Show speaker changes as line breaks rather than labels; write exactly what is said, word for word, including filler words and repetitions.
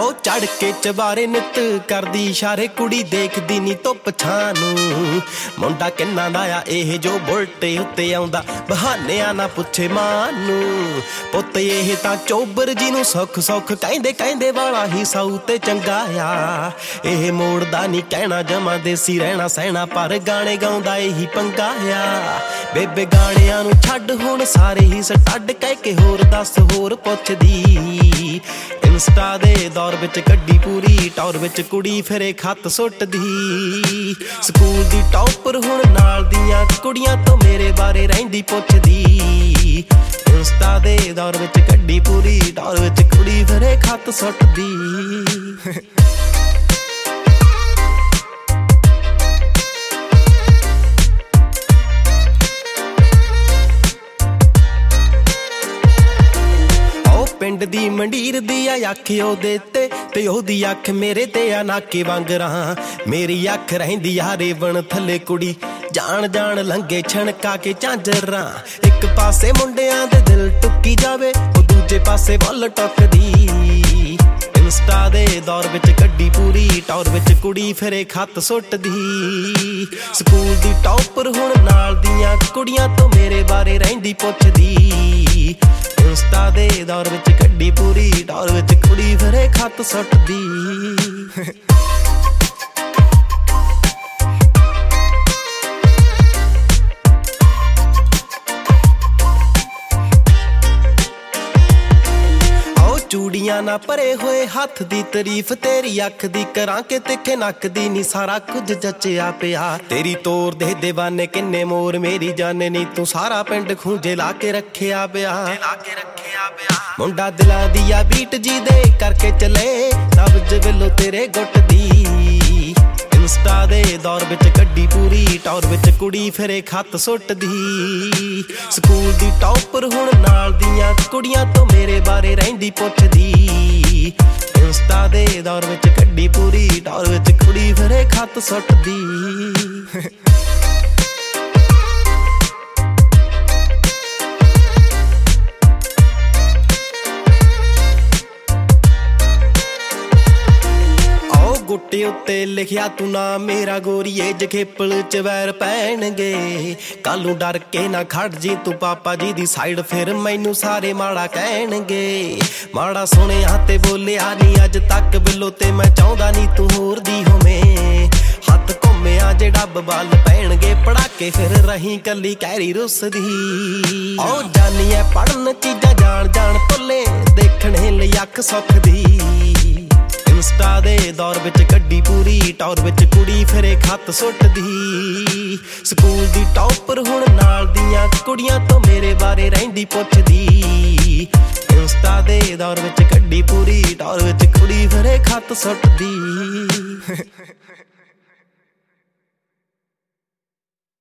ओ चढ़ के चबारे नित करदी इशारे कुड़ी देखदी नी धुप छां नूं मुंडा किन्ना दा आ इह जो बुलटे उत्ते आउंदा बहानियां ना पुछे मां नूं पुੱਤ ਇਹ ਤਾਂ ਚੋਬਰ ਜੀ ਨੂੰ ਸੁੱਖ ਸੁੱਖ ਕਹਿੰਦੇ ਕਹਿੰਦੇ ਵਾਲਾ ਹੀ ਸਾਊ ਤੇ ਚੰਗਾ ਆ ਇਹ ਮੋੜਦਾ ਨਹੀਂ ਕਹਿਣਾ ਜਮਾ ਦੇਸੀ ਰਹਿਣਾ ਸਹਿਣਾ ਪਰ ਗਾਣੇ ਗਾਉਂਦਾ ਇਹੀ ਪੰਗਾ ਆ ਬੇਬੇ ਗਾਣਿਆਂ ਨੂੰ ਛੱਡ ਹੁਣ ਸਾਰੇ ਹੀ ਸਟੱਡ ਕਹਿ ਕੇ ਹੋਰ ਦੱਸ ਹੋਰ ਪੁੱਛਦੀ ਇੰਸਟਾ ਦੇ ਦੌਰ ਵਿੱਚ ਕੱਢੀ ਪੂਰੀ ਟੌਰ ਵਿੱਚ ਕੁੜੀ ਫਿਰੇ ਖੱਤ ਸੁੱਟਦੀ ਸਕੂਲ ਦੀ ਟੌਪਰ ਹੁਣ ਨਾਲ ਦੀਆਂ ਕੁੜੀਆਂ ਤੋਂ ਮੇਰੇ ਬਾਰੇ ਰਹਿੰਦੀ ਪੁੱਛਦੀ ਇੰਸਟਾ ਦੇ ਦੌਰ ਵਿੱਚ ਕੱਢੀ ਪੂਰੀ ਟੌਰ ਵਿੱਚ ਕੁੜੀ ਫਿਰੇ ਖੱਤ ਸੁੱਟਦੀ ਪਿੰਡ ਦੀ ਮੰਡੀਰ ਦੀ ਆ ਅੱਖ ਉਹਦੇ ਤੇ ਤੇ ਉਹਦੀ ਅੱਖ ਮੇਰੇ ਤੇ ਆ ਨਾਕੇ ਵਾਂਗਰਾਂ ਮੇਰੀ ਅੱਖ ਰਹਿੰਦੀ ਆ ਰੇਵਣ ਥੱਲੇ ਕੁੜੀ ਜਾਣ ਜਾਣ ਲੰਗੇ ਛਣਕਾ ਕੇ ਝਾਂਜਰਾਂ ਇੱਕ ਪਾਸੇ ਮੁੰਡਿਆਂ ਦੇ ਦਿਲ ਟੁੱਕੀ ਜਾਵੇ ਉਹ ਦੂਜੇ ਪਾਸੇ ਵੱਲ ਟੁੱਕਦੀ ਇੰਸਟਾ ਦੇ ਦੌਰ ਵਿੱਚ ਕੱਢੀ ਪੂਰੀ ਟੌਰ ਵਿੱਚ ਕੁੜੀ ਫਿਰੇ ਖੱਤ ਸੁੱਟਦੀ ਸਕੂਲ ਦੀ ਟੌਪਰ ਹੁਣ ਨਾਲ ਦੀਆਂ ਕੁੜੀਆਂ ਤੋਂ ਮੇਰੇ ਬਾਰੇ ਰਹਿੰਦੀ ਪੁੱਛਦੀ ਇੰਸਟਾ ਦੇ ਦੌਰ ਵਿੱਚ ਕੱਢੀ ਪੂਰੀ ਟੌਰ ਵਿੱਚ ਕੁੜੀ ਫਿਰੇ ਖੱਤ ਸੁੱਟਦੀ ਚੂੜੀਆਂ ਨਾ ਭਰੇ ਹੋਏ ਹੱਥ ਦੀ ਤਾਰੀਫ ਤੇਰੀ ਅੱਖ ਦੀ ਕਰਾਂ ਕਿ ਤਿੱਖੇ ਨੱਕ ਦੀ ਨੀ ਸਾਰਾ ਕੁਝ ਜੱਚਿਆ ਪਿਆ ਤੇਰੀ ਤੋਰ ਦੇ ਦੇਵਾਨੇ ਕਿੰਨੇ ਮੋਰ ਮੇਰੀ ਜਾਨੇ ਨੀ ਤੂੰ ਸਾਰਾ ਪਿੰਡ ਖੂੰਜੇ ਲਾ ਕੇ ਰੱਖਿਆ ਪਿਆ ਮੁੰਡਾ ਦਿਲਾਂ ਦੀ ਆ ਬੀਟ ਜੀ ਦੇ ਕਰਕੇ ਚਲੇ ਸਬਜ ਵੱਲੋਂ ਤੇਰੇ ਗੁੱਟ ਦੀ ਇੰਸਟਾ ਦੇ ਦੌਰ ਵਿੱਚ ਕੱਢੀ ਪੂਰੀ ਟੌਰ ਵਿੱਚ ਕੁੜੀ ਫਿਰੇ ਖੱਤ ਸੁੱਟਦੀ ਸਕੂਲ ਦੀ ਟੌਪਰ ਹੁਣ ਨਾਲ ਦੀਆਂ ਕੁੜੀਆਂ ਤੋਂ ਮੇਰੇ ਬਾਰੇ ਰਹਿੰਦੀ ਪੁੱਛਦੀ ਇੰਸਟਾ ਦੇ ਦੌਰ ਵਿੱਚ ਕੱਢੀ ਪੂਰੀ ਟੌਰ ਵਿੱਚ ਕੁੜੀ ਫਿਰੇ ਖੱਤ ਸੁੱਟਦੀ ਗੁੱਟੇ ਉੱਤੇ ਲਿਖਿਆ ਤੂੰ ਨਾ ਮੇਰਾ ਗੋਰੀਏ ਜਖੇਪਲ ਚ ਵੈਰ ਪੈਣਗੇ ਕੱਲ ਨੂੰ ਡਰ ਕੇ ਨਾ ਖੜ ਜੀ ਤੂੰ ਪਾਪਾ ਜੀ ਦੀ ਸਾਈਡ ਫਿਰ ਮੈਨੂੰ ਸਾਰੇ ਮਾੜਾ ਕਹਿਣਗੇ ਮਾੜਾ ਸੁਣਿਆ ਤੇ ਬੋਲਿਆ ਨੀ ਅੱਜ ਤੱਕ ਬਿੱਲੋ ਤੇ ਮੈਂ ਚਾਹੁੰਦਾ ਨੀ ਤੂੰ ਹੋਰ ਦੀ ਹੋਵੇਂ ਹੱਥ ਘੁੰਮਿਆ ਜੇ ਡੱਬ ਵੱਲ ਪੈਣਗੇ ਪੜਾਕੇ ਫਿਰ ਰਹੀ ਕੱਲੀ ਕਹਿਰੀ ਰੁੱਸਦੀ ਓ ਜਾਨੀ ਐ ਪੜਨ ਚੀਜ਼ਾਂ ਜਾਣ ਜਾਣ ਭੁੱਲੇ ਦੇਖਣੇ ਲਈ ਅੱਖ ਸੁੱਖ ਦੀ ਇੰਸਟਾ ਦੇ ਦੌਰ ਵਿੱਚ ਕੱਢੀ ਪੂਰੀ ਟੌਰ ਵਿੱਚ ਕੁੜੀ ਫਿਰੇ ਖੱਤ ਸੁੱਟਦੀ ਸਕੂਲ ਦੀ ਟੌਪਰ ਹੁਣ ਨਾਲ ਦੀਆਂ ਕੁੜੀਆਂ ਤੋਂ ਮੇਰੇ ਬਾਰੇ ਰਹਿੰਦੀ ਪੁੱਛਦੀ ਇੰਸਟਾ ਦੇ ਦੌਰ ਵਿੱਚ ਕੱਢੀ ਪੂਰੀ ਟੌਰ ਵਿੱਚ ਕੁੜੀ ਫਿਰੇ ਖੱਤ ਸੁੱਟਦੀ